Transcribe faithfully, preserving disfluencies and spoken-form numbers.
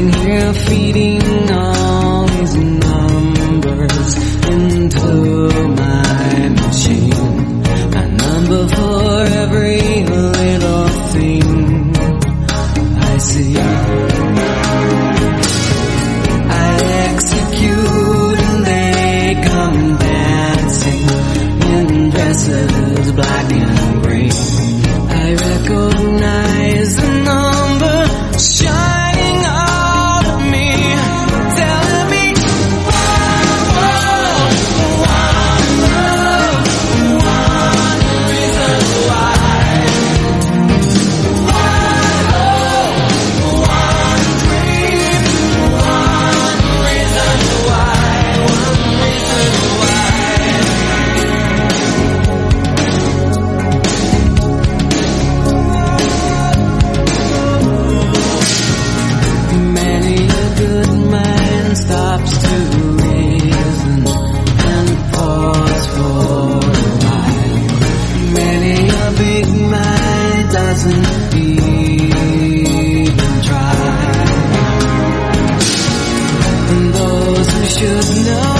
sitting here feeding all these numbers into my machine. A number for every little thing I see. I execute and they come dancing in dresses black and green. I recognize the number shining out of me, telling me one world, one love, one reason why. One hope, one dream, one reason why, one reason why. Many a good mind stops to reason and pause for a while. Many a big mind doesn't even try. And those who should know